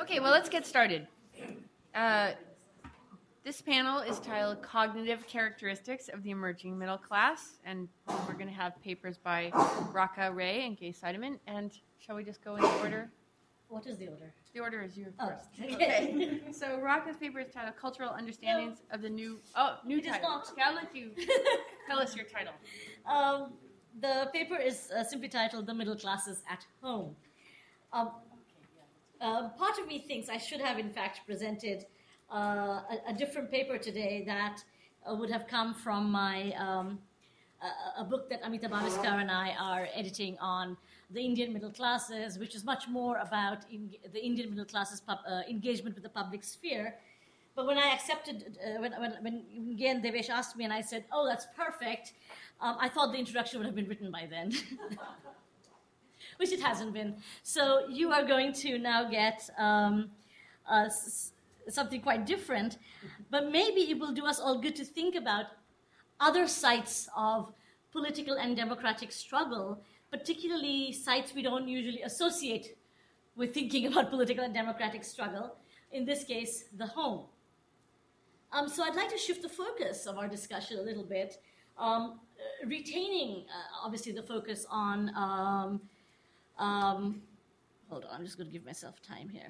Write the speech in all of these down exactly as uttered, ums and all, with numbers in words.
Okay, well, let's get started. Uh, this panel is titled Cognitive Characteristics of the Emerging Middle Class, and we're going to have papers by Raka Ray and Gay Seidemann. And shall we just go in order? What is the order? The order is you Oh, first. okay. Okay. So Raka's paper is titled Cultural Understandings of the New... Oh, new It is title. not. Okay, I'll let you tell us your title. Um, the paper is uh, simply titled The Middle Classes at Home. Um, uh, part of me thinks I should have, in fact, presented uh, a, a different paper today that uh, would have come from my um, a, a book that Amita Bhaviskar and I are editing on the Indian middle classes, which is much more about in, the Indian middle classes pub, uh, engagement with the public sphere. But when I accepted, uh, when, when, when again Devesh asked me and I said, oh, that's perfect, um, I thought the introduction would have been written by then, which it hasn't been. So you are going to now get um, uh, s- something quite different, but maybe it will do us all good to think about other sites of political and democratic struggle, particularly sites we don't usually associate with thinking about political and democratic struggle, in this case, the home. Um, so I'd like to shift the focus of our discussion a little bit, um, uh, retaining, uh, obviously, the focus on, um, um, hold on, I'm just going to give myself time here.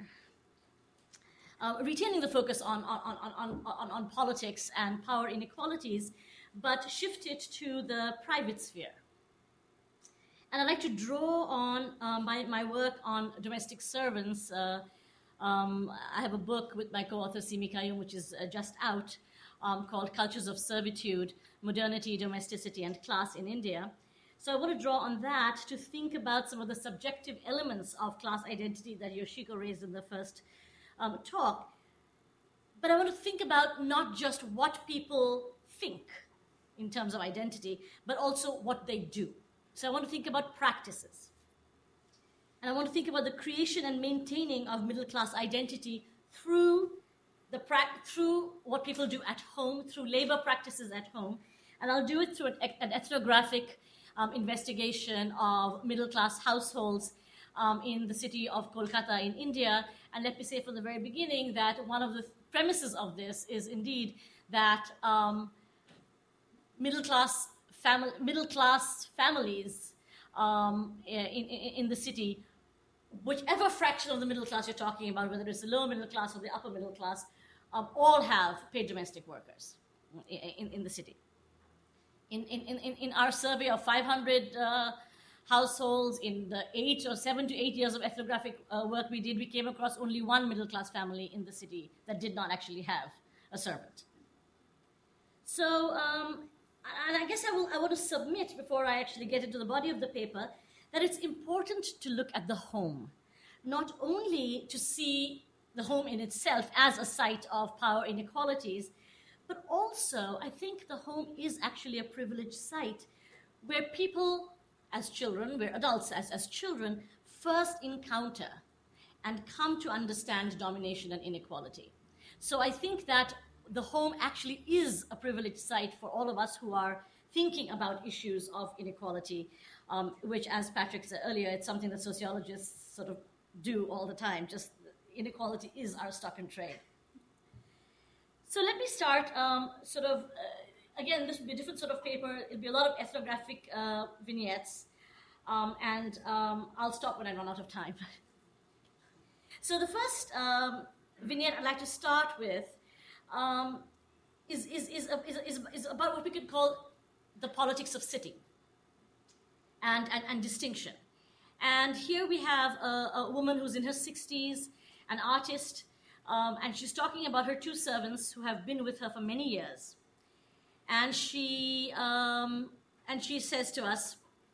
Uh, retaining the focus on, on, on, on, on, on politics and power inequalities, but shift it to the private sphere. And I'd like to draw on um, my, my work on domestic servants. Uh, um, I have a book with my co-author Simi Qayyum, which is uh, just out, um, called Cultures of Servitude, Modernity, Domesticity, and Class in India. So I want to draw on that to think about some of the subjective elements of class identity that Yoshiko raised in the first um, talk. But I want to think about not just what people think in terms of identity, but also what they do. So I want to think about practices. And I want to think about the creation and maintaining of middle-class identity through, the pra- through what people do at home, through labor practices at home. And I'll do it through an, an ethnographic um, investigation of middle-class households um, in the city of Kolkata in India. And let me say from the very beginning that one of the premises of this is indeed that um, middle-class Family, middle-class families um, in, in, in the city, whichever fraction of the middle class you're talking about, whether it's the lower middle class or the upper middle class, um, all have paid domestic workers in, in, in the city. In, in, in, in our survey of five hundred uh, households, in the eight or seven to eight years of ethnographic uh, work we did, we came across only one middle-class family in the city that did not actually have a servant. So, um, and I guess I, will, I want to submit, before I actually get into the body of the paper, that it's important to look at the home, not only to see the home in itself as a site of power inequalities, but also I think the home is actually a privileged site where people as children, where adults as, as children, first encounter and come to understand domination and inequality. So I think that the home actually is a privileged site for all of us who are thinking about issues of inequality, um, which, as Patrick said earlier, it's something that sociologists sort of do all the time. Just inequality is our stock and trade. So let me start um, sort of, uh, again, this will be a different sort of paper. It'll be a lot of ethnographic uh, vignettes, um, and um, I'll stop when I run out of time. So the first um, vignette I'd like to start with Um, is, is, is, is, is, is about what we could call the politics of city and, and, and distinction. And here we have a, a woman who's in her sixties, an artist, um, and she's talking about her two servants who have been with her for many years. And she, um, and she says to us,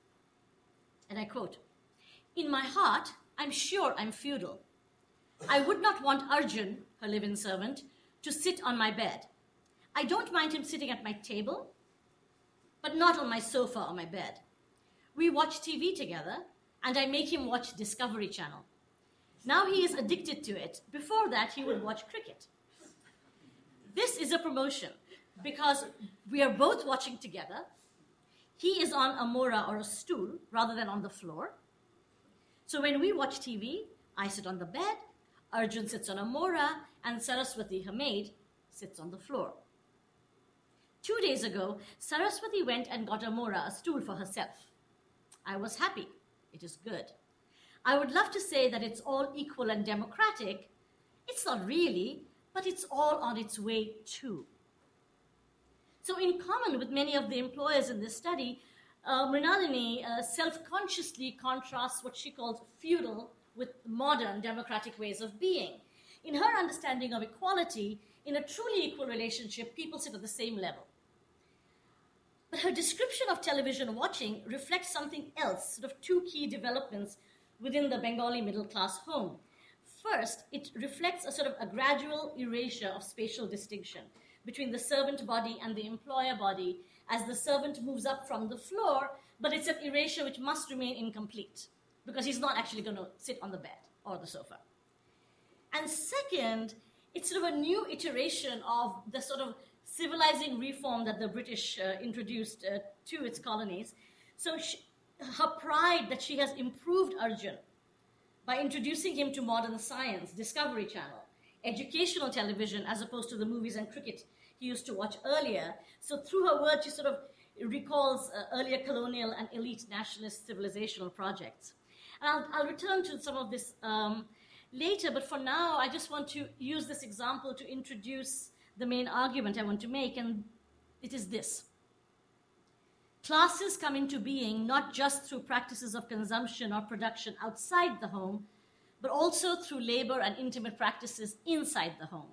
and I quote, "In my heart, I'm sure I'm feudal. I would not want Arjun, her live-in servant, to sit on my bed. I don't mind him sitting at my table, but not on my sofa or my bed. We watch T V together, and I make him watch Discovery Channel. Now he is addicted to it. Before that, he would watch cricket. This is a promotion because we are both watching together. He is on a mora or a stool rather than on the floor. So when we watch T V, I sit on the bed, Arjun sits on a mora, and Saraswati, her maid, sits on the floor. Two days ago, Saraswati went and got a mora, a stool for herself. I was happy. It is good. I would love to say that it's all equal and democratic. It's not really, but it's all on its way too. So in common with many of the employers in this study, uh, Mrinalini uh, self-consciously contrasts what she calls feudal with modern democratic ways of being. In her understanding of equality, in a truly equal relationship, people sit at the same level. But her description of television watching reflects something else, sort of two key developments within the Bengali middle-class home. First, it reflects a sort of a gradual erasure of spatial distinction between the servant body and the employer body as the servant moves up from the floor, but it's an erasure which must remain incomplete because he's not actually going to sit on the bed or the sofa. And second, it's sort of a new iteration of the sort of civilizing reform that the British uh, introduced uh, to its colonies. So she, her pride that she has improved Arjun by introducing him to modern science, Discovery Channel, educational television as opposed to the movies and cricket he used to watch earlier. So through her words, she sort of recalls uh, earlier colonial and elite nationalist civilizational projects. And I'll, I'll return to some of this um, later, but for now, I just want to use this example to introduce the main argument I want to make, and it is this. Classes come into being not just through practices of consumption or production outside the home, but also through labor and intimate practices inside the home.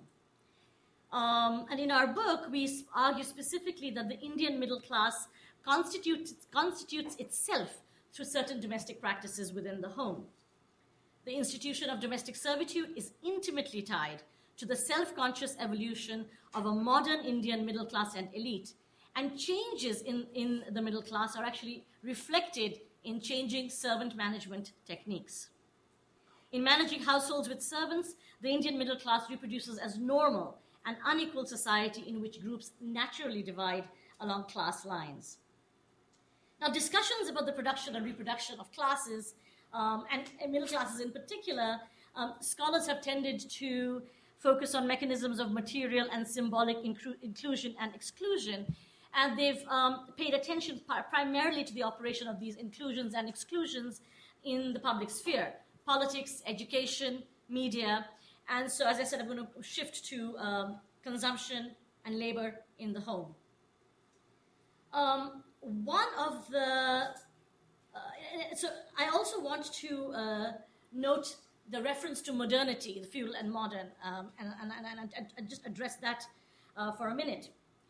Um, and in our book, we argue specifically that the Indian middle class constitutes, constitutes itself through certain domestic practices within the home. The institution of domestic servitude is intimately tied to the self-conscious evolution of a modern Indian middle class and elite, and changes in, in the middle class are actually reflected in changing servant management techniques. In managing households with servants, the Indian middle class reproduces as normal an unequal society in which groups naturally divide along class lines. Now, discussions about the production and reproduction of classes, um, and, and middle classes in particular, um, scholars have tended to focus on mechanisms of material and symbolic inclu- inclusion and exclusion, and they've um, paid attention par- primarily to the operation of these inclusions and exclusions in the public sphere, politics, education, media. And so, as I said, I'm going to shift to um, consumption and labor in the home. Um, one of the, uh, so I also want to uh, note the reference to modernity, the feudal and modern, um, and, and, and, and, and just address that uh, for a minute.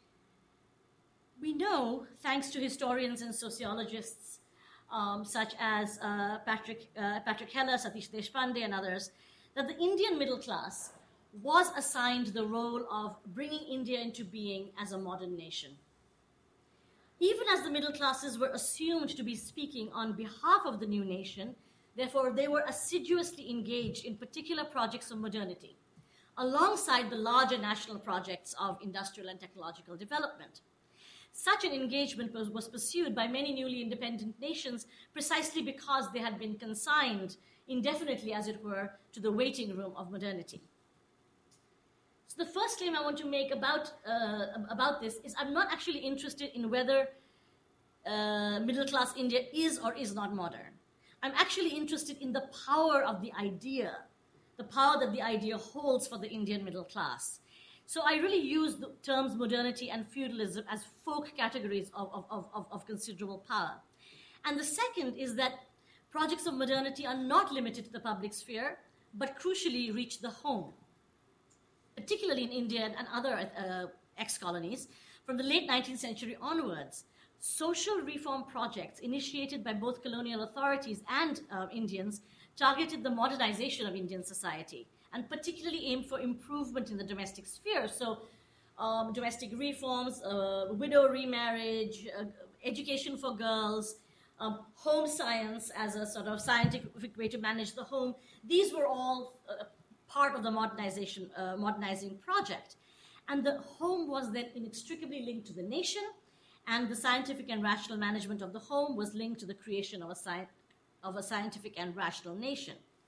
We know, thanks to historians and sociologists um, such as uh, Patrick, uh, Patrick Heller, Satish Deshpande, and others, that the Indian middle class was assigned the role of bringing India into being as a modern nation. Even as the middle classes were assumed to be speaking on behalf of the new nation, therefore they were assiduously engaged in particular projects of modernity, alongside the larger national projects of industrial and technological development. Such an engagement was, was pursued by many newly independent nations precisely because they had been consigned indefinitely, as it were, to the waiting room of modernity. So the first claim I want to make about, uh, about this is I'm not actually interested in whether uh, middle-class India is or is not modern. I'm actually interested in the power of the idea, the power that the idea holds for the Indian middle class. So I really use the terms modernity and feudalism as folk categories of, of, of, of considerable power. And the second is that projects of modernity are not limited to the public sphere, but crucially reach the home, particularly in India and other uh, ex-colonies. From the late nineteenth century onwards, social reform projects initiated by both colonial authorities and uh, Indians targeted the modernization of Indian society, and particularly aimed for improvement in the domestic sphere. So um, domestic reforms, uh, widow remarriage, uh, education for girls, um, home science as a sort of scientific way to manage the home. These were all uh, part of the modernization, uh, modernizing project. And the home was then inextricably linked to the nation, and the scientific and rational management of the home was linked to the creation of a, sci- of a scientific and rational nation.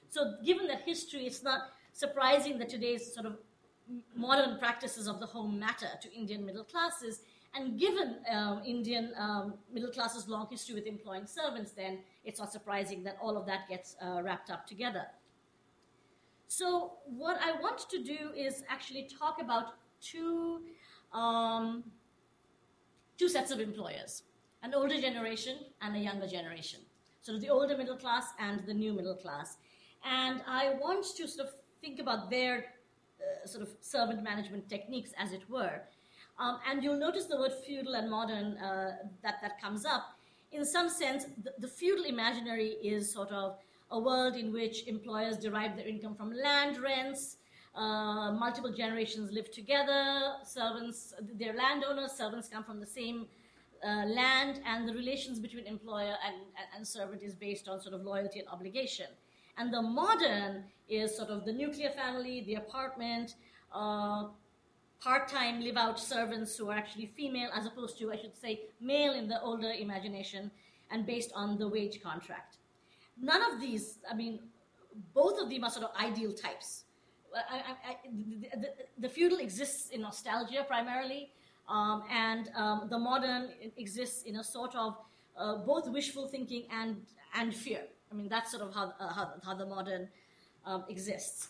So given that history, it's not surprising that today's sort of modern practices of the home matter to Indian middle classes. And given um, Indian um, middle classes' long history with employing servants, then it's not surprising that all of that gets uh, wrapped up together. So what I want to do is actually talk about two, um, two sets of employers, an older generation and a younger generation. So the older middle class and the new middle class. And I want to sort of think about their uh, sort of servant management techniques, as it were. Um, and you'll notice the word feudal and modern uh, that, that comes up. In some sense, the, the feudal imaginary is sort of a world in which employers derive their income from land rents, uh, multiple generations live together, servants, they're landowners, servants come from the same uh, land, and the relations between employer and, and, and servant is based on sort of loyalty and obligation. And the modern is sort of the nuclear family, the apartment, uh, part-time live-out servants who are actually female, as opposed to, I should say, male in the older imagination, and based on the wage contract. None of these, I mean, both of them are sort of ideal types. I, I, I, the, the, the feudal exists in nostalgia primarily, um, and um, the modern exists in a sort of uh, both wishful thinking and, and fear. I mean, that's sort of how, uh, how, how the modern um, exists.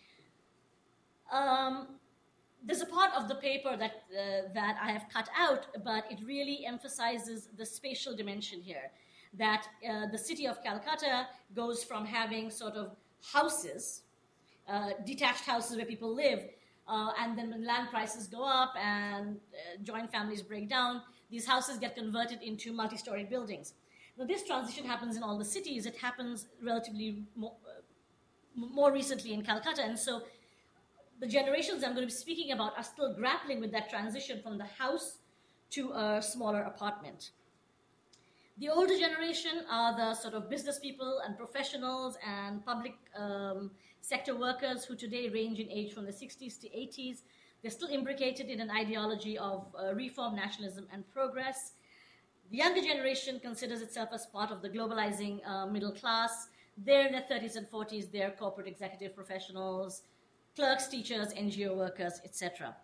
Um, There's a part of the paper that, uh, that I have cut out, but it really emphasizes the spatial dimension here, that uh, the city of Calcutta goes from having sort of houses, uh, detached houses where people live, uh, and then when land prices go up and uh, joint families break down, these houses get converted into multi-story buildings. Now, this transition happens in all the cities. It happens relatively more, uh, more recently in Calcutta, and so the generations I'm going to be speaking about are still grappling with that transition from the house to a smaller apartment. The older generation are the sort of business people and professionals and public um, sector workers who today range in age from the sixties to eighties. They're still imbricated in an ideology of uh, reform, nationalism, and progress. The younger generation considers itself as part of the globalizing uh, middle class. They're in their thirties and forties. They're corporate executive professionals, clerks, teachers, N G O workers, et cetera.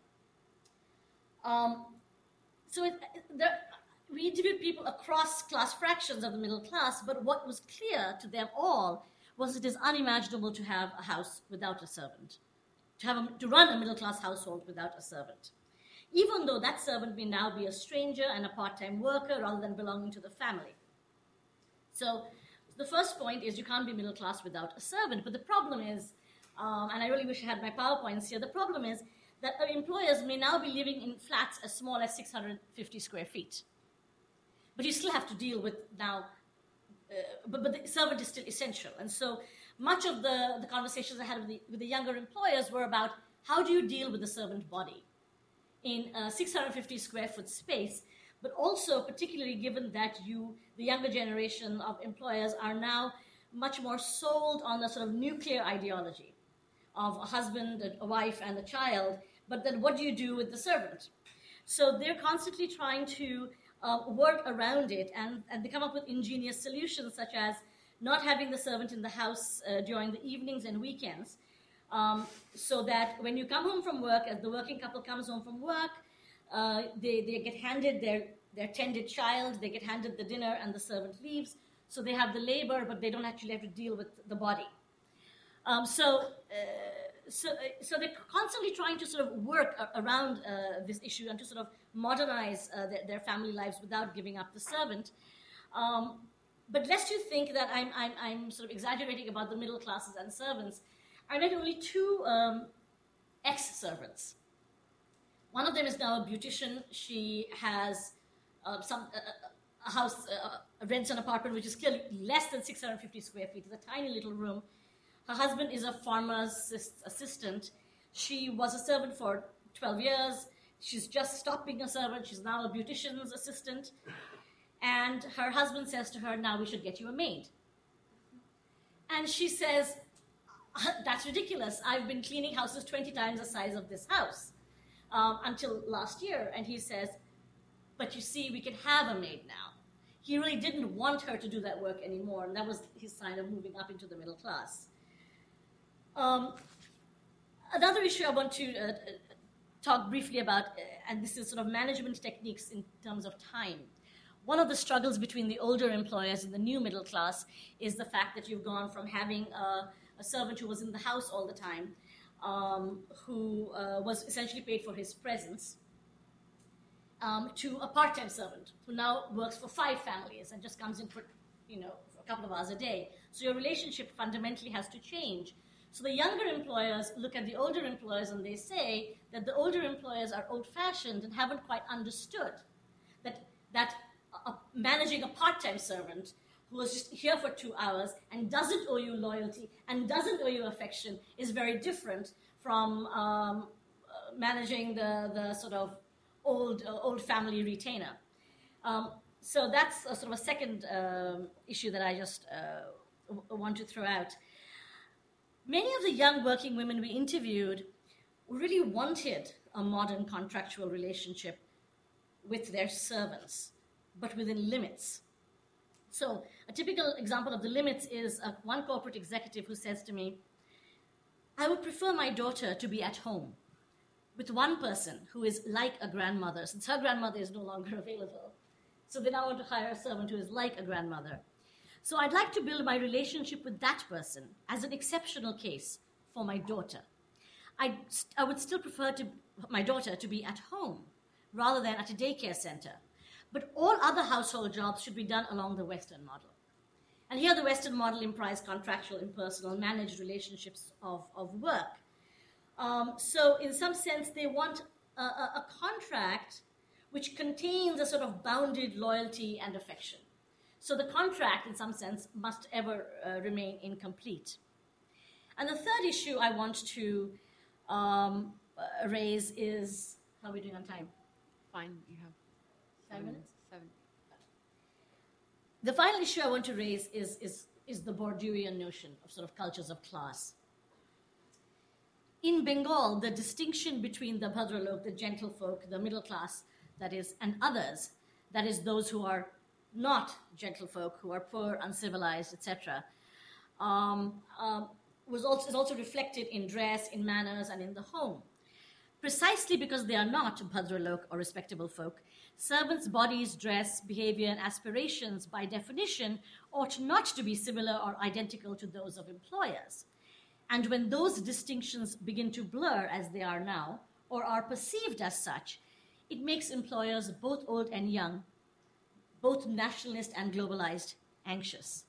Um, so it, there, we interviewed people across class fractions of the middle class, but what was clear to them all was it is unimaginable to have a house without a servant, to, have a, to run a middle-class household without a servant, even though that servant may now be a stranger and a part-time worker rather than belonging to the family. So the first point is you can't be middle class without a servant, but the problem is, Um, and I really wish I had my PowerPoints here. The problem is that employers may now be living in flats as small as six hundred fifty square feet. But you still have to deal with now, uh, but, but the servant is still essential. And so much of the, the conversations I had with the, with the younger employers were about how do you deal with the servant body in a six hundred fifty square foot space, but also particularly given that you, the younger generation of employers, are now much more sold on the sort of nuclear ideology of a husband, a wife, and a child, but then what do you do with the servant? So they're constantly trying to uh, work around it, and, and they come up with ingenious solutions, such as not having the servant in the house uh, during the evenings and weekends, um, so that when you come home from work, as the working couple comes home from work, uh, they, they get handed their, their tended child, they get handed the dinner, and the servant leaves. So they have the labor, but they don't actually have to deal with the body. Um, so, uh, so, so they're constantly trying to sort of work a- around uh, this issue and to sort of modernize uh, their, their family lives without giving up the servant. Um, but lest you think that I'm, I'm, I'm sort of exaggerating about the middle classes and servants, I met only two um, ex-servants. One of them is now a beautician. She has uh, some uh, a house, uh, rents an apartment which is clearly less than six hundred fifty square feet. It's a tiny little room. Her husband is a farmer's assistant. She was a servant for twelve years. She's just stopped being a servant. She's now a beautician's assistant. And her husband says to her, now we should get you a maid. And she says, that's ridiculous. I've been cleaning houses twenty times the size of this house um, until last year. And he says, but you see, we can have a maid now. He really didn't want her to do that work anymore, and that was his sign of moving up into the middle class. Um, another issue I want to uh, talk briefly about, uh, and this is sort of management techniques in terms of time. One of the struggles between the older employers and the new middle class is the fact that you've gone from having a, a servant who was in the house all the time, um, who uh, was essentially paid for his presence, um, to a part-time servant who now works for five families and just comes in for, you know, for a couple of hours a day. So your relationship fundamentally has to change. So the younger employers look at the older employers and they say that the older employers are old-fashioned and haven't quite understood that that uh, managing a part-time servant who was just here for two hours and doesn't owe you loyalty and doesn't owe you affection is very different from um, uh, managing the, the sort of old uh, old family retainer. Um, so that's a sort of a second um, issue that I just uh, w- want to throw out. Many of the young working women we interviewed really wanted a modern contractual relationship with their servants, but within limits. So a typical example of the limits is uh, one corporate executive who says to me, I would prefer my daughter to be at home with one person who is like a grandmother, since her grandmother is no longer available. So they now want to hire a servant who is like a grandmother. So I'd like to build my relationship with that person as an exceptional case for my daughter. I'd, I would still prefer to, my daughter to be at home rather than at a daycare center. But all other household jobs should be done along the Western model. And here the Western model implies contractual, impersonal, managed relationships of, of work. Um, so in some sense, they want a, a, a contract which contains a sort of bounded loyalty and affection. So the contract, in some sense, must ever uh, remain incomplete. And the third issue I want to um, uh, raise is, how are we doing on time? Fine, you have Seven minutes? Seven. The final issue I want to raise is, is, is the Bourdieuian notion of sort of cultures of class. In Bengal, the distinction between the Bhadralok, the gentlefolk, the middle class, that is, and others, that is, those who are not gentlefolk, who are poor, uncivilized, et cetera, um, um, was also, is also reflected in dress, in manners, and in the home. Precisely because they are not Bhadralok or respectable folk, servants' bodies, dress, behavior, and aspirations, by definition, ought not to be similar or identical to those of employers. And when those distinctions begin to blur, as they are now, or are perceived as such, it makes employers, both old and young, both nationalist and globalized, anxious.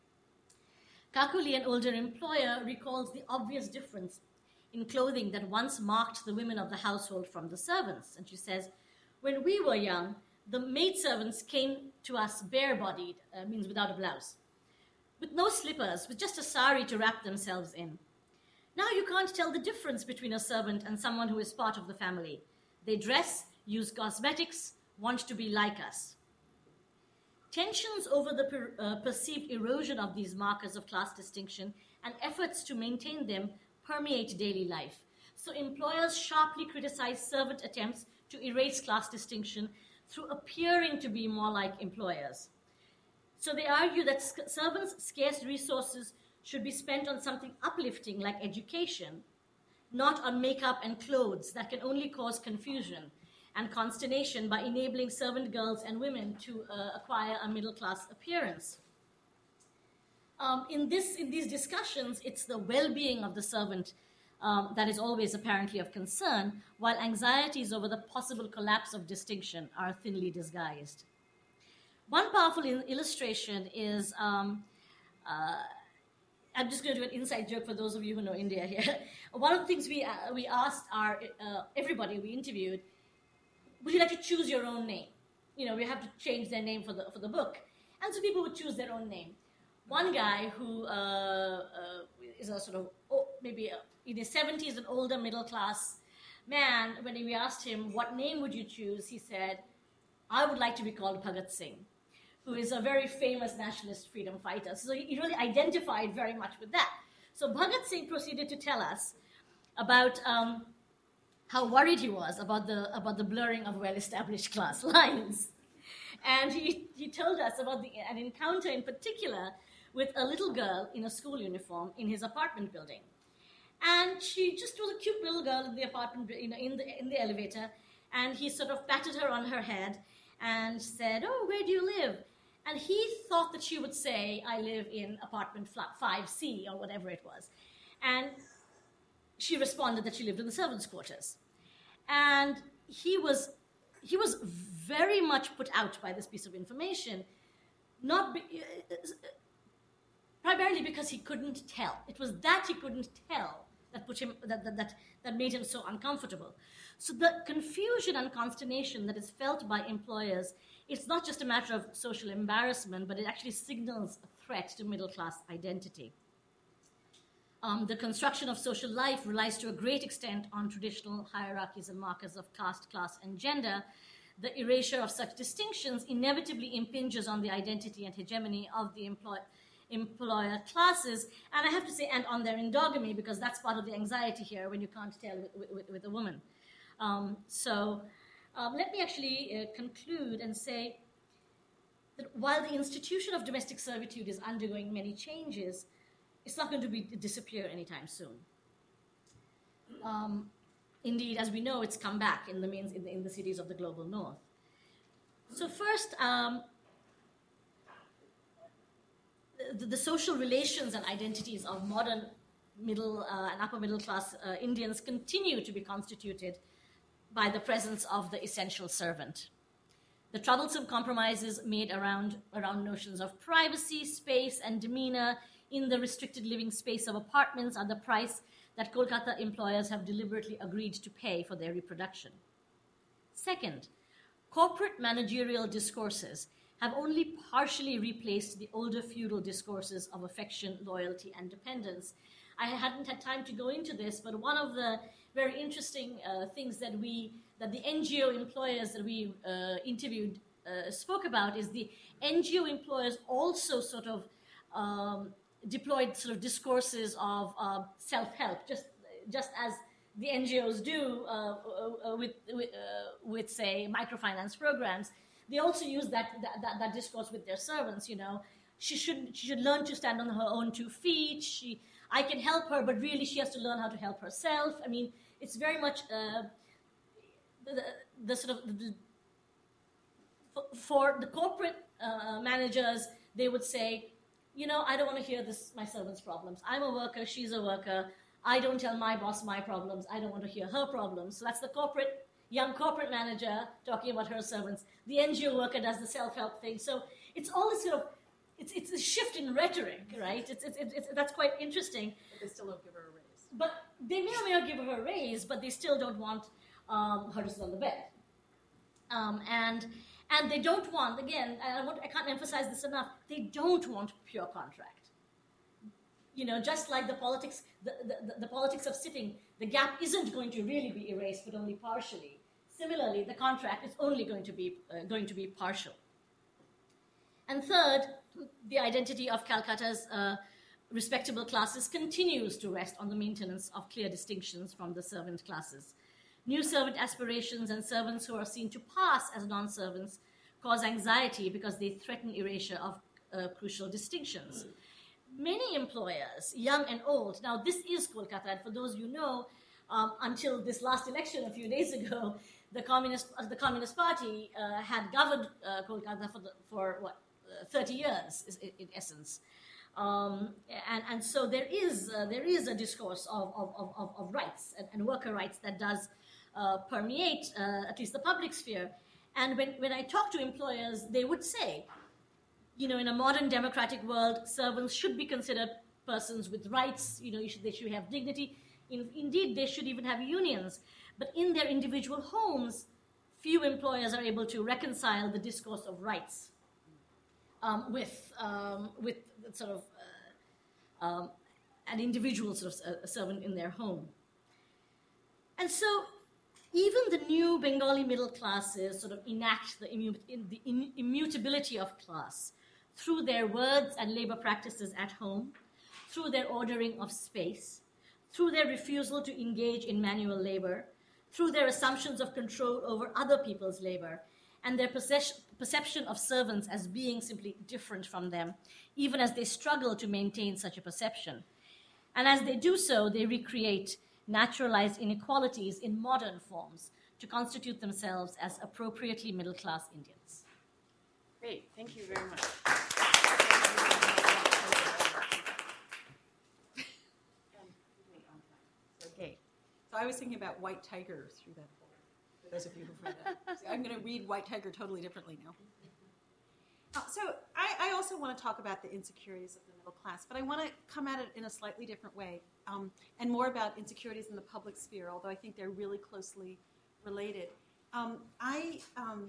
Kakuli, an older employer, recalls the obvious difference in clothing that once marked the women of the household from the servants. And she says, when we were young, the maidservants came to us bare-bodied, uh, means without a blouse, with no slippers, with just a sari to wrap themselves in. Now you can't tell the difference between a servant and someone who is part of the family. They dress, use cosmetics, want to be like us. Tensions over the per, uh, perceived erosion of these markers of class distinction and efforts to maintain them permeate daily life. So employers sharply criticize servant attempts to erase class distinction through appearing to be more like employers. So they argue that sc- servants' scarce resources should be spent on something uplifting like education, not on makeup and clothes that can only cause confusion and consternation by enabling servant girls and women to uh, acquire a middle-class appearance. Um, in, this, in these discussions, it's the well-being of the servant um, that is always apparently of concern, while anxieties over the possible collapse of distinction are thinly disguised. One powerful in- illustration is, um, uh, I'm just going to do an inside joke for those of you who know India here. One of the things we, uh, we asked our, uh, everybody we interviewed, would you like to choose your own name? You know, we have to change their name for the, for the book. And so people would choose their own name. One guy who uh, uh, is a sort of, oh, maybe a, in his seventies, an older middle-class man, when we asked him, what name would you choose? He said, I would like to be called Bhagat Singh, who is a very famous nationalist freedom fighter. So he really identified very much with that. So Bhagat Singh proceeded to tell us about um, how worried he was about the, about the blurring of well-established class lines. And he, he told us about the, an encounter in particular with a little girl in a school uniform in his apartment building. And she just was a cute little girl in the apartment, you know, in the in the elevator. And he sort of patted her on her head and said, "Oh, where do you live?" And he thought that she would say, "I live in apartment five C," or whatever it was. And she responded that she lived in the servants' quarters. And he was he was very much put out by this piece of information, not be, uh, primarily because he couldn't tell. It was that he couldn't tell that put him that, that that that made him so uncomfortable. So the confusion and consternation that is felt by employers, it's not just a matter of social embarrassment, but it actually signals a threat to middle-class identity. Um, the construction of social life relies to a great extent on traditional hierarchies and markers of caste, class, and gender. The erasure of such distinctions inevitably impinges on the identity and hegemony of the employ- employer classes, and I have to say, and on their endogamy, because that's part of the anxiety here when you can't tell with, with, with a woman. Um, so um, let me actually uh, conclude and say that while the institution of domestic servitude is undergoing many changes, it's not going to be disappear anytime soon. Um, indeed, as we know, it's come back in the, main, in the in the cities of the global north. So first, um, the, the social relations and identities of modern middle uh, and upper middle class uh, Indians continue to be constituted by the presence of the essential servant. The troublesome compromises made around, around notions of privacy, space, and demeanor in the restricted living space of apartments are the price that Kolkata employers have deliberately agreed to pay for their reproduction. Second, corporate managerial discourses have only partially replaced the older feudal discourses of affection, loyalty, and dependence. I hadn't had time to go into this, but one of the very interesting uh, things that we, that the N G O employers that we uh, interviewed uh, spoke about is the N G O employers also sort of um, deployed sort of discourses of uh, self-help, just just as the N G Os do uh, uh, with with, uh, with say microfinance programs. They also use that, that that that discourse with their servants. You know, she should she should learn to stand on her own two feet. She I can help her, but really she has to learn how to help herself. I mean, it's very much uh, the, the sort of the, for the corporate uh, managers. They would say, you know, I don't want to hear this, my servant's problems. I'm a worker, she's a worker. I don't tell my boss my problems. I don't want to hear her problems. So that's the corporate, young corporate manager talking about her servants. The N G O worker does the self-help thing. So it's all this sort of, it's it's a shift in rhetoric, right? It's, it's, it's, it's that's quite interesting. But they still don't give her a raise. But they may or may not give her a raise, but they still don't want um, her to sit on the bed. Um, and and they don't want, again, I, want, I can't emphasize this enough, they don't want pure contract. You know, just like the politics, the, the, the politics of sitting, the gap isn't going to really be erased, but only partially. Similarly, the contract is only going to be uh, going to be partial. And third, the identity of Calcutta's uh, respectable classes continues to rest on the maintenance of clear distinctions from the servant classes. New servant aspirations and servants who are seen to pass as non-servants cause anxiety because they threaten erasure of uh, crucial distinctions. Many employers, young and old, now this is Kolkata, and for those you know, um, until this last election a few days ago, the Communist, uh, the Communist Party uh, had governed uh, Kolkata for, the, for what, uh, thirty years, in, in essence. Um, and, and so there is, uh, there is a discourse of, of, of, of rights and, and worker rights that does uh, permeate uh, at least the public sphere. And when, when I talk to employers, they would say, you know, in a modern democratic world, servants should be considered persons with rights. You know, you should, they should have dignity. In, indeed, they should even have unions. But in their individual homes, few employers are able to reconcile the discourse of rights um, with um, with sort of uh, um, an individual sort of a servant in their home. And so, even the new Bengali middle classes sort of enact the, immu- in the in- immutability of class through their words and labor practices at home, through their ordering of space, through their refusal to engage in manual labor, through their assumptions of control over other people's labor, and their perce- perception of servants as being simply different from them, even as they struggle to maintain such a perception. And as they do so, they recreate naturalized inequalities in modern forms to constitute themselves as appropriately middle-class Indians. Great, thank you very much. Okay. So I was thinking about White Tiger through that whole, for those of you who've read that. So I'm going to read White Tiger totally differently now. Uh, so I, I also want to talk about the insecurities of the middle class, but I want to come at it in a slightly different way, um, and more about insecurities in the public sphere, although I think they're really closely related. Um, I, um,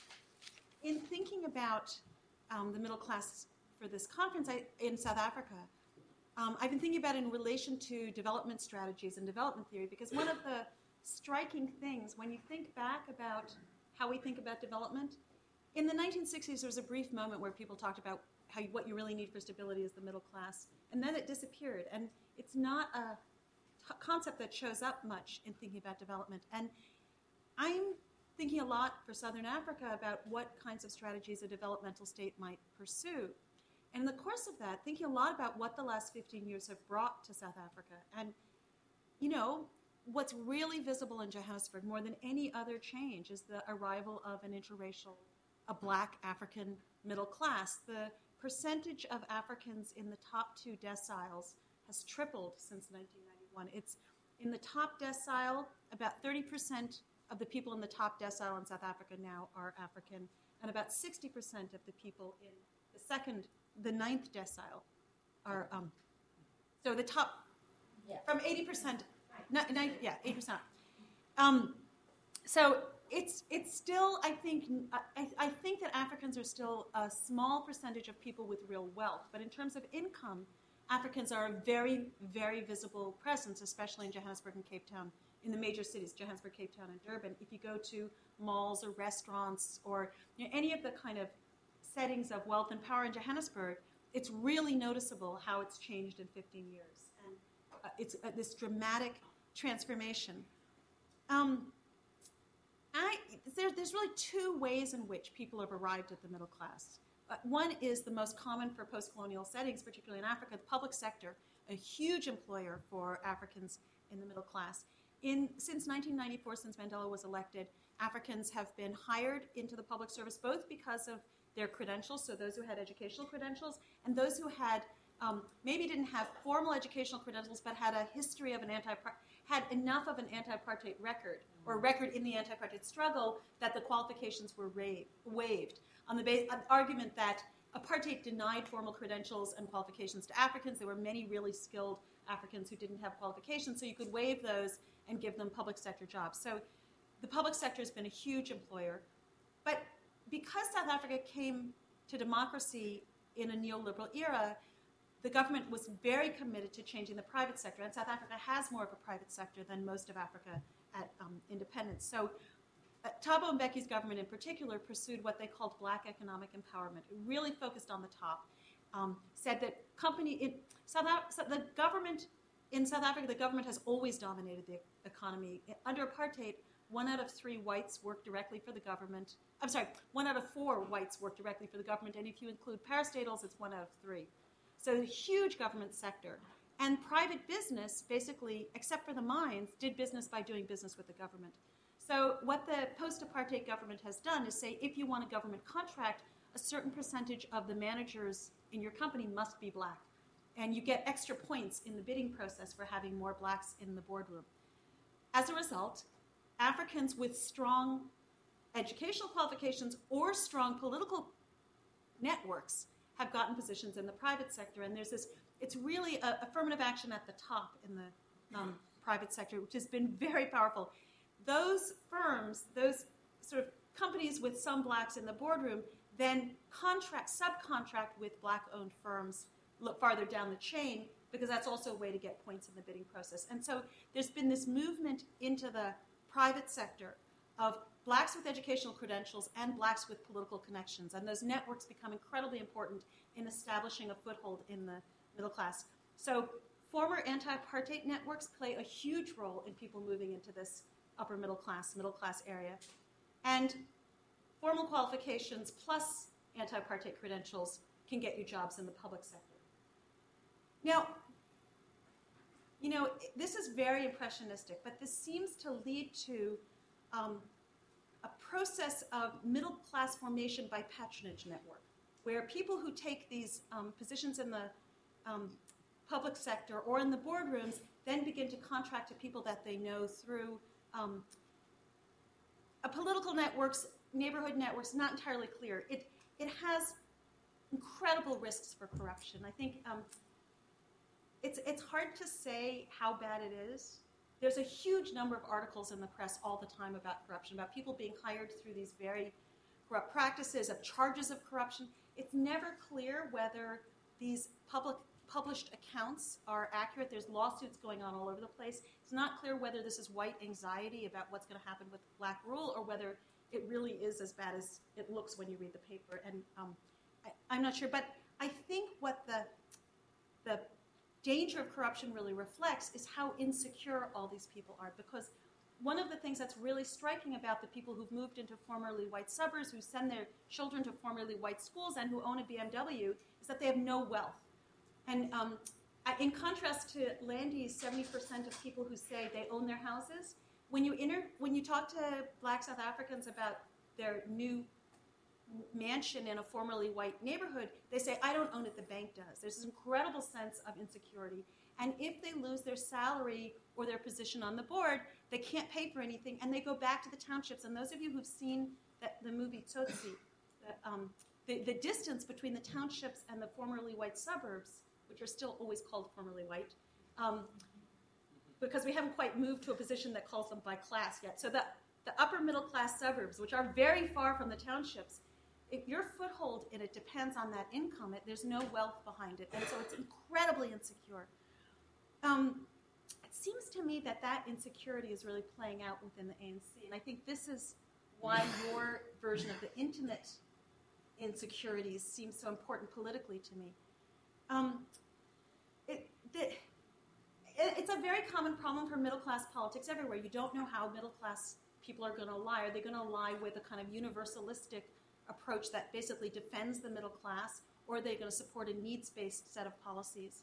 in thinking about um, the middle class for this conference I, in South Africa, um, I've been thinking about it in relation to development strategies and development theory, because one of the striking things, when you think back about how we think about development, in the nineteen sixties, there was a brief moment where people talked about how you, what you really need for stability is the middle class, and then it disappeared. And it's not a t- concept that shows up much in thinking about development. And I'm thinking a lot for Southern Africa about what kinds of strategies a developmental state might pursue. And in the course of that, thinking a lot about what the last fifteen years have brought to South Africa. And, you know, what's really visible in Johannesburg more than any other change is the arrival of an interracial, a black African middle class. The percentage of Africans in the top two deciles has tripled since nineteen ninety-one. It's in the top decile, about thirty percent of the people in the top decile in South Africa now are African, and about sixty percent of the people in the second, the ninth decile are, um, so the top, yeah. From eighty percent, ni- ni- yeah, eighty percent. Um, so It's it's still, I think, I, I think that Africans are still a small percentage of people with real wealth. But in terms of income, Africans are a very, very visible presence, especially in Johannesburg and Cape Town, in the major cities, Johannesburg, Cape Town, and Durban. If you go to malls or restaurants or you know, any of the kind of settings of wealth and power in Johannesburg, it's really noticeable how it's changed in fifteen years. And uh, it's uh, this dramatic transformation. Um, I, there, there's really two ways in which people have arrived at the middle class. Uh, one is the most common for post-colonial settings, particularly in Africa, the public sector, a huge employer for Africans in the middle class. In, since nineteen ninety-four, since Mandela was elected, Africans have been hired into the public service, both because of their credentials, so those who had educational credentials, and those who had um, maybe didn't have formal educational credentials, but had a history of an anti had enough of an anti-apartheid record, or a record in the anti-apartheid struggle, that the qualifications were ra- waived on the ba- on the argument that apartheid denied formal credentials and qualifications to Africans. There were many really skilled Africans who didn't have qualifications, so you could waive those and give them public sector jobs. So the public sector has been a huge employer. But because South Africa came to democracy in a neoliberal era, the government was very committed to changing the private sector, and South Africa has more of a private sector than most of Africa at um, independence. So uh, Thabo Mbeki's government in particular pursued what they called black economic empowerment. It really focused on the top, um, said that company in South Af- the government in South Africa, the government has always dominated the economy. Under apartheid, one out of three whites work directly for the government. I'm sorry, one out of four whites work directly for the government, and if you include parastatals, it's one out of three. So a huge government sector. And private business, basically, except for the mines, did business by doing business with the government. So what the post-apartheid government has done is say, if you want a government contract, a certain percentage of the managers in your company must be black. And you get extra points in the bidding process for having more blacks in the boardroom. As a result, Africans with strong educational qualifications or strong political networks have gotten positions in the private sector, and there's this, it's really a affirmative action at the top in the um, private sector, which has been very powerful. Those firms, those sort of companies with some blacks in the boardroom, then contract, subcontract with black-owned firms look farther down the chain, because that's also a way to get points in the bidding process. And so there's been this movement into the private sector of blacks with educational credentials and blacks with political connections. And those networks become incredibly important in establishing a foothold in the middle class. So former anti-apartheid networks play a huge role in people moving into this upper middle class, middle class area. And formal qualifications plus anti-apartheid credentials can get you jobs in the public sector. Now, you know, this is very impressionistic, but this seems to lead to um, a process of middle-class formation by patronage network, where people who take these um, positions in the um, public sector or in the boardrooms then begin to contract to people that they know through um, a political networks, neighborhood networks, not entirely clear. It, it has incredible risks for corruption. I think um, it's, it's hard to say how bad it is. There's a huge number of articles in the press all the time about corruption, about people being hired through these very corrupt practices, of charges of corruption. It's never clear whether these public published accounts are accurate. There's lawsuits going on all over the place. It's not clear whether this is white anxiety about what's going to happen with black rule or whether it really is as bad as it looks when you read the paper. And um, I, I'm not sure. But I think what the the danger of corruption really reflects is how insecure all these people are. Because one of the things that's really striking about the people who've moved into formerly white suburbs, who send their children to formerly white schools and who own a B M W, is that they have no wealth. And um, in contrast to Landy's seventy percent of people who say they own their houses, when you, inter- when you talk to black South Africans about their new mansion in a formerly white neighborhood, they say, I don't own it, the bank does. There's this incredible sense of insecurity. And if they lose their salary or their position on the board, they can't pay for anything, and they go back to the townships. And those of you who've seen that, the movie Tsotsi, the, um, the, the distance between the townships and the formerly white suburbs, which are still always called formerly white, um, because we haven't quite moved to a position that calls them by class yet. So the, the upper middle class suburbs, which are very far from the townships, if your foothold in it depends on that income, it, there's no wealth behind it, and so it's incredibly insecure. Um, it seems to me that that insecurity is really playing out within the A N C, and I think this is why your version of the intimate insecurities seems so important politically to me. Um, it, the, it, it's a very common problem for middle-class politics everywhere. You don't know how middle-class people are going to lie. Are they going to lie with a kind of universalistic approach that basically defends the middle class, or are they going to support a needs-based set of policies?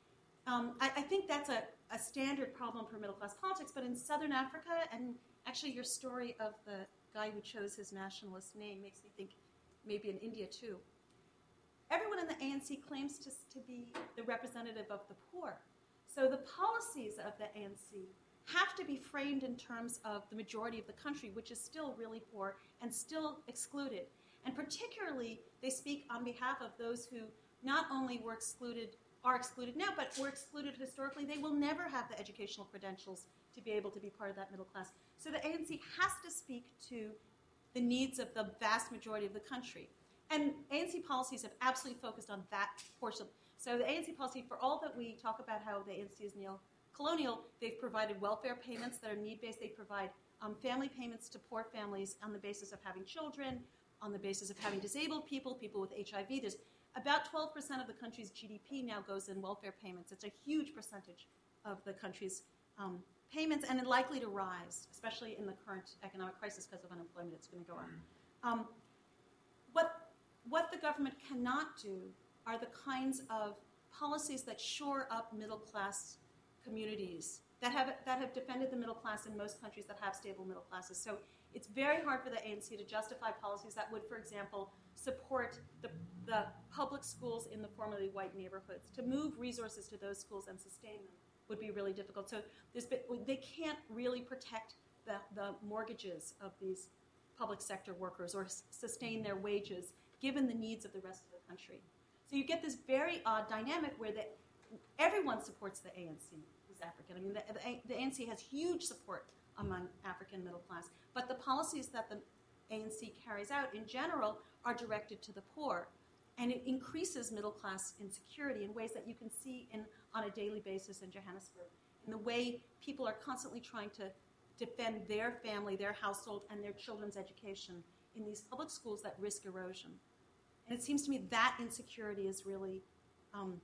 Um, I, I think that's a, a standard problem for middle-class politics, but in Southern Africa, and actually your story of the guy who chose his nationalist name makes me think maybe in India too. Everyone in the A N C claims to, to be the representative of the poor. So the policies of the A N C have to be framed in terms of the majority of the country, which is still really poor and still excluded. And particularly, they speak on behalf of those who not only were excluded, are excluded now, but were excluded historically. They will never have the educational credentials to be able to be part of that middle class. So the A N C has to speak to the needs of the vast majority of the country. And A N C policies have absolutely focused on that portion. So the A N C policy, for all that we talk about how the A N C is neo-colonial, they've provided welfare payments that are need-based. They provide um, family payments to poor families on the basis of having children, on the basis of having disabled people, people with H I V. There's about twelve percent of the country's G D P now goes in welfare payments. It's a huge percentage of the country's um, payments, and it's likely to rise, especially in the current economic crisis because of unemployment. It's going to go up. Um, what What the government cannot do are the kinds of policies that shore up middle-class communities, that have, that have defended the middle class in most countries that have stable middle classes. So it's very hard for the A N C to justify policies that would, for example, support the, the public schools in the formerly white neighborhoods. To move resources to those schools and sustain them would be really difficult. So there's been, they can't really protect the, the mortgages of these public sector workers or s- sustain their wages given the needs of the rest of the country. So you get this very odd dynamic where the, everyone supports the A N C who's African. I mean, the, the, the A N C has huge support among African middle class, but the policies that the A N C carries out in general are directed to the poor, and it increases middle class insecurity in ways that you can see in, on a daily basis in Johannesburg, in the way people are constantly trying to defend their family, their household, and their children's education in these public schools that risk erosion. And it seems to me that insecurity is really, um,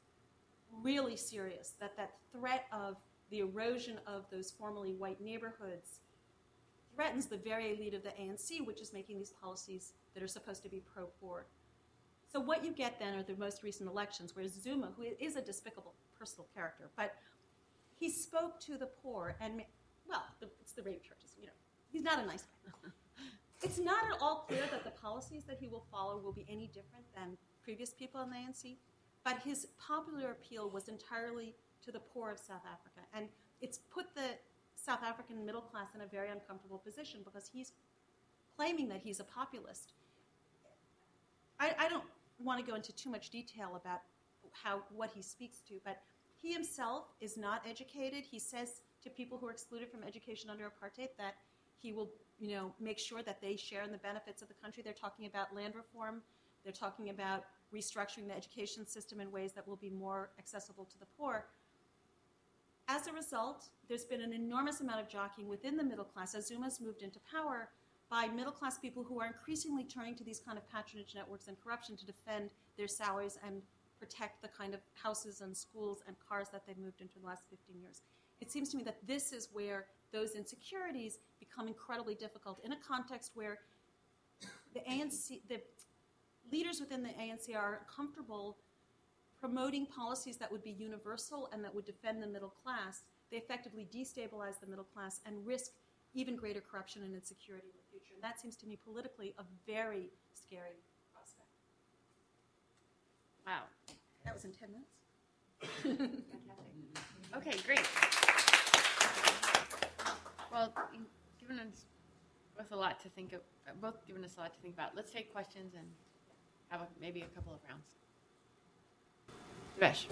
really serious, that that threat of the erosion of those formerly white neighborhoods threatens the very elite of the A N C, which is making these policies that are supposed to be pro-poor. So what you get then are the most recent elections, where Zuma, who is a despicable personal character, but he spoke to the poor and, well, the, it's the rape charges, you know. He's not a nice guy. It's not at all clear that the policies that he will follow will be any different than previous people in the A N C, but his popular appeal was entirely to the poor of South Africa. And it's put the South African middle class in a very uncomfortable position because he's claiming that he's a populist. I, I don't want to go into too much detail about how what he speaks to, but he himself is not educated. He says to people who are excluded from education under apartheid that he will, you know, make sure that they share in the benefits of the country. They're talking about land reform. They're talking about restructuring the education system in ways that will be more accessible to the poor. As a result, there's been an enormous amount of jockeying within the middle class as Zuma's moved into power by middle-class people who are increasingly turning to these kind of patronage networks and corruption to defend their salaries and protect the kind of houses and schools and cars that they've moved into in the last fifteen years. It seems to me that this is where those insecurities become incredibly difficult in a context where the A N C, the leaders within the A N C are comfortable promoting policies that would be universal and that would defend the middle class. They effectively destabilize the middle class and risk even greater corruption and insecurity in the future. And that seems to me politically a very scary prospect. Wow. That was in ten minutes. Fantastic. Okay, great. Well, you've given us both a lot to think of, both given us a lot to think about. Let's take questions and have a, maybe a couple of rounds. Devesh.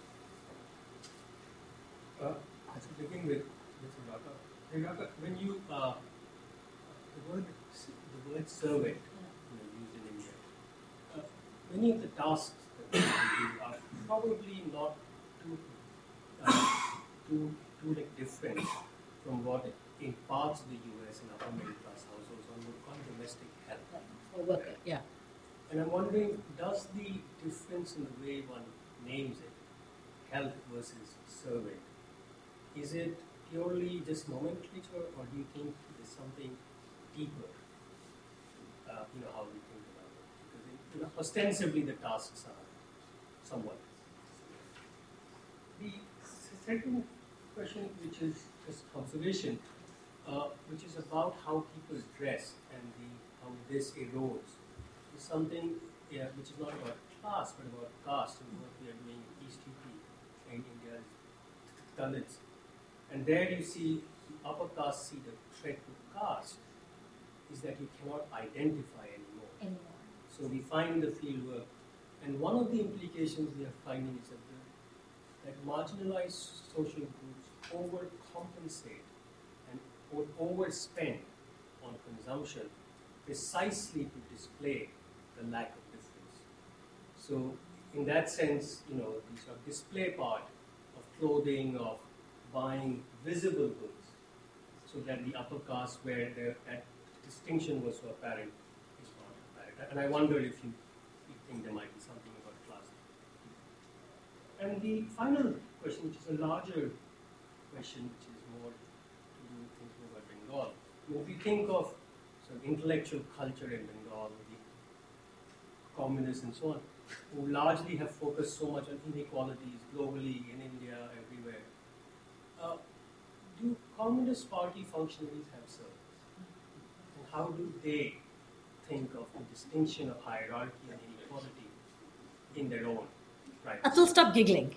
Uh, let's begin with, with Raka. Hey, Raka, when you, uh, the word, the word survey, you know, used in India, uh, many of the tasks that we do are probably not too, uh, too, too like different from what in parts of the U S and upper middle class households on, on domestic health. For worker, yeah. And I'm wondering, does the difference in the way one names it, health versus survey, is it purely just nomenclature, or do you think there's something deeper? Uh, you know, how we think about it. Because it, you know, ostensibly the tasks are somewhat. The second question, which is just observation, uh, which is about how people dress and the, how this erodes, is something yeah, which is not about class but about caste, and what we are doing in East U P and India, Dalits. And there you see the upper caste see the threat to caste is that you cannot identify anymore. Anymore. So we find the field work, and one of the implications we are finding is that the, that marginalized social groups overcompensate and or overspend on consumption precisely to display the lack of difference. So in that sense, you know, the sort of display part of clothing, of buying visible goods, so that the upper caste where the, that distinction was so apparent is not apparent. And I wonder if you, you think there might be something about class. And the final question, which is a larger question, which is more to do with thinking about Bengal. I mean, if you think of sort of intellectual culture in Bengal, the communists and so on, who largely have focused so much on inequalities globally, in India, everywhere, uh, do Communist Party functionaries have service? And how do they think of the distinction of hierarchy and inequality in their own right? Atul, stop giggling.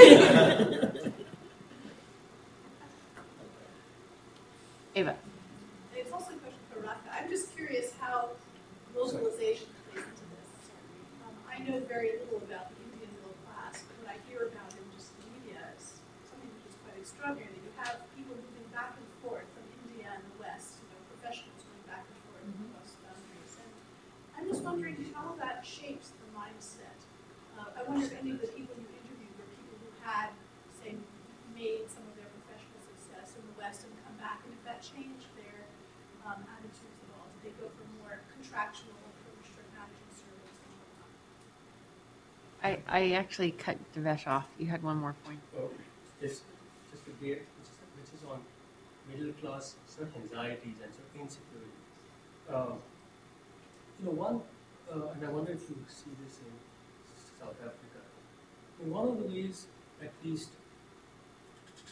Eva. It's also a question for Raka. I'm just curious how globalization plays into this. Um, I know very little about the Indian middle class, but what I hear about in just the media is something which is quite extraordinary, that you have people moving back and forth from India and the West, you know, professionals going back and forth mm-hmm. across boundaries. And I'm just wondering how that shapes the mindset. Uh, I wonder if any of the people you interviewed were people who had, say, made some of their professional success in the West and come back, and if that changed their um, attitudes at all. Did they go for more contractual approach to managing service and whatnot? I, I actually cut Devesh off. You had one more point. Oh, just, just to be, which is, which is on middle class sort of anxieties and sort of insecurity. Uh, you know, one, uh, and I wonder if you see this in South Africa. In one of the ways, at least, to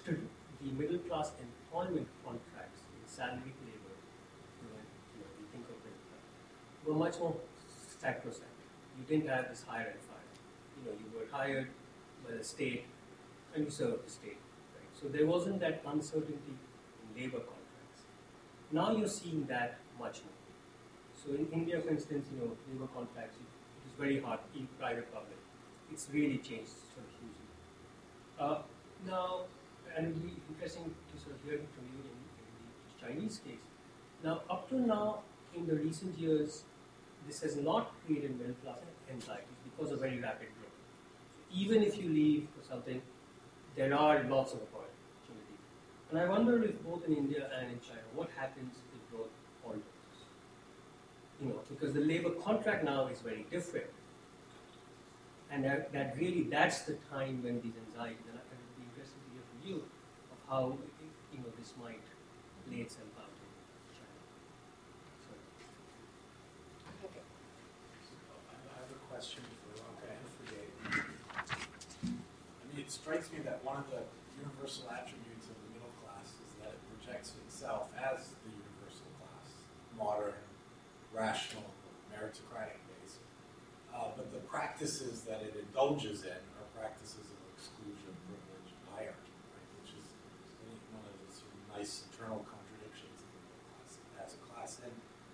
to the middle class employment contracts in salaried labor, you know, you know, we think of it, were much more sacrosanct. You didn't have this hire and fire. You know, you were hired by the state and you served the state. Right? So there wasn't that uncertainty in labor contracts. Now you're seeing that much more. So in India, for instance, you know, labor contracts, it, it is very hard, in private public. It's really changed sort of hugely. Uh, now, and it would be interesting to sort of hear it from you in, in the Chinese case. Now, up to now, in the recent years, this has not created middle class anxieties because of very rapid growth. So even if you leave for something, there are lots of opportunities. And I wonder if both in India and in China, what happens if growth falters? You know, because the labor contract now is very different. And that, that really, that's the time when these anxieties, and it would be interesting to hear from you of how, you know, this might play itself out in China. Sorry. I have a question for Raka and for Gabe. I mean, it strikes me that one of the universal attributes of the middle class is that it projects itself as the universal class, modern, rational, meritocratic based. Uh, but the practices that it indulges in are practices of exclusion, privilege, and hierarchy, right? Which is one of the sort of nice internal contradictions of the middle class as a class. And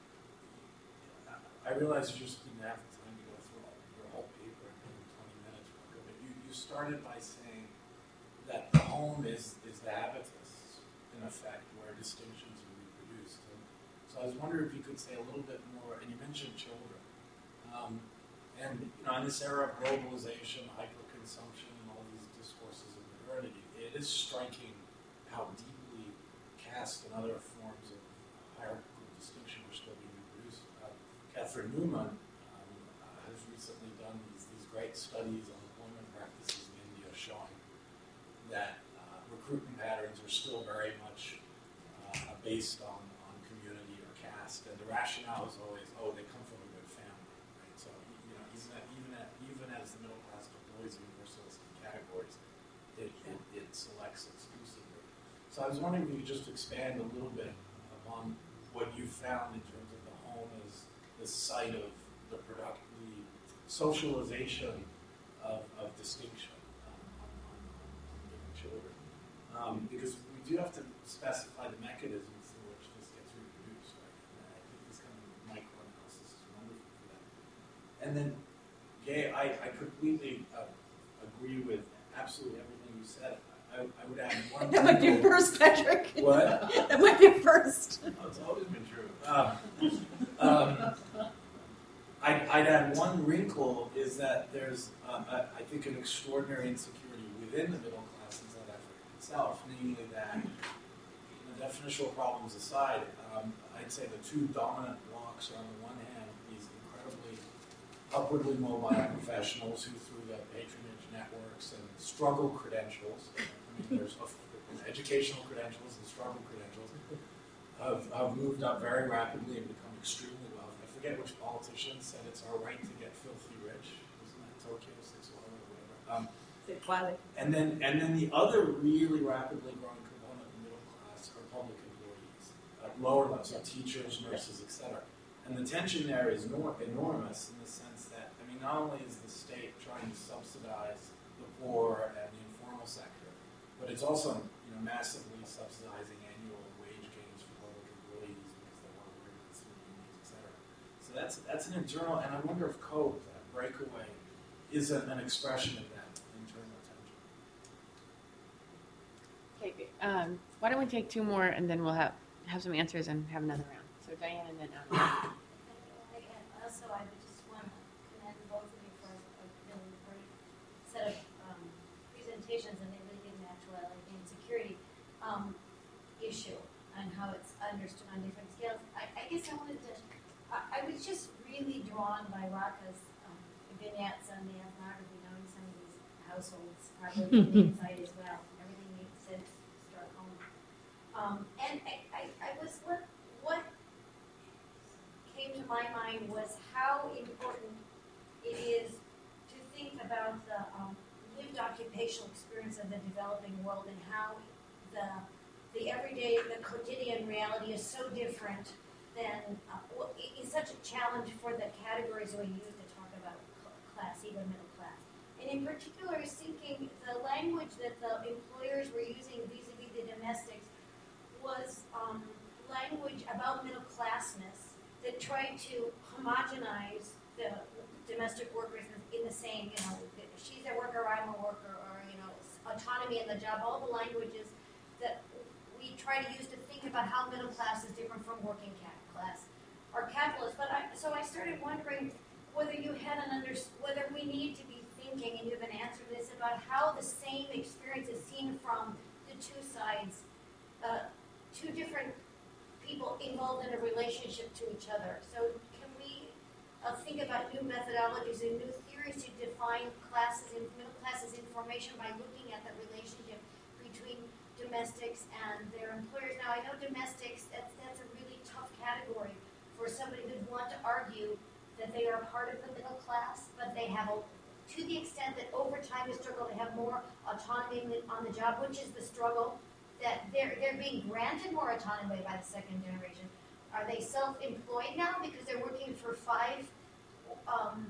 I realize you just didn't have time to go through all, your whole paper in twenty minutes, but you, you started by saying that the home is, is the habitus, in effect, where distinctions are reproduced. And so I was wondering if you could say a little bit more, and you mentioned children. Um, and you know, in this era of globalization, hyper-consumption, and all these discourses of modernity, it is striking how deeply caste and other forms of hierarchical distinction are still being reproduced. Uh, Catherine Newman um, uh, has recently done these, these great studies on employment practices in India showing that uh, recruitment patterns are still very much uh, based on, on community or caste, and the rationale is always, oh, they come from a good family, right? So, you know, even, at, even, at, even as the middle class deploys universalistic categories, it, it, it selects exclusively. So I was wondering if you could just expand a little bit upon what you found in terms of the home as the site of the product, the socialization of, of distinction um, on, on, on given children. Um, because we do have to specify the mechanisms through which this gets reproduced, right? And I think this kind of microanalysis is wonderful for that. And then, Gay, I, I completely uh, agree with absolutely everything you said. I, I would add one. That might be a first, Patrick. What? That might be a first. Oh, it's always been true. Uh, um, I'd, I'd add one wrinkle is that there's, um, I, I think, an extraordinary insecurity within the middle class in South Africa itself, namely that, the definitional problems aside, um, I'd say the two dominant blocks are on the one hand these incredibly upwardly mobile professionals who, through the patronage networks and struggle credentials, I mean, there's educational credentials and struggle credentials, have, have moved up very rapidly and become extremely wealthy. I forget which politician said it's our right to get filthy rich. Wasn't that Tokyo six one or whatever? Um, and then, and then the other really rapidly growing component of the middle class are public employees, uh, lower levels, so teachers, nurses, et cetera. And the tension there is nor- enormous in the sense that, I mean, not only is the state trying to subsidize the poor and the informal sector, but it's also, you know, massively subsidizing annual wage gains for public employees because they want to work with unions, et cetera. So that's that's an internal, and I wonder if COPE, that breakaway, is a, an expression of that internal tension. Okay, um, why don't we take two more and then we'll have have some answers and have another round. So Diane and then Adam. And also, I would just want to commend both of you for a really great set of um, presentations, and they really get an actual like, insecurity um, issue and how it's understood on different scales. I, I guess I wanted to, I, I was just really drawn by Raka's um, vignettes on the ethnography, knowing some of these households probably from the inside as well. Everything makes sense to start home. Um, and I, I, I was, what, what came to my mind was how important it is to think about the um, lived occupational experience of the developing world and how the the everyday, the quotidian reality is so different than uh, well, it- it's such a challenge for the categories we use to talk about cl- class, even middle class. And in particular, I was thinking the language that the employers were using vis-a-vis the domestics was um, language about middle classness that tried to homogenize the domestic workers in the same, you know, she's a worker, I'm a worker, or, you know, autonomy in the job, all the languages that we try to use to think about how middle class is different from working ca- class or capitalist. But I, so I started wondering whether you had an under, whether we need to be thinking, and you have an answer to this, about how the same experience is seen from the two sides, uh, two different people involved in a relationship to each other. So can we uh, think about new methodologies and new theories to define classes in middle classes information by looking at the relationship between domestics and their employers? Now I know domestics, that's, that's a really tough category for somebody who'd want to argue that they are part of the middle class, but they have a, to the extent that over time they struggle, they have more autonomy on the job, which is the struggle, that they're, they're being granted more autonomy by the second generation. Are they self-employed now because they're working for five um,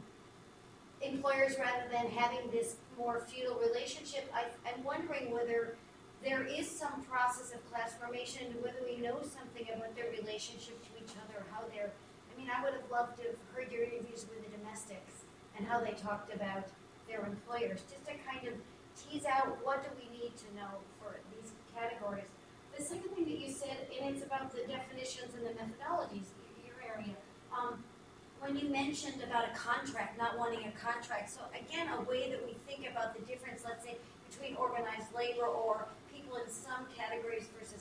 employers rather than having this more feudal relationship? I, I'm wondering whether there is some process of class formation, whether we know something about their relationship to each other, how they're, I mean, I would have loved to have heard your interviews with the domestics and how they talked about their employers, just to kind of tease out what do we need to know for these categories. The second thing that you said, and it's about the definitions and the methodologies, your area, um, when you mentioned about a contract, not wanting a contract, so again, a way that we think about the difference, let's say, between organized labor or people in some categories versus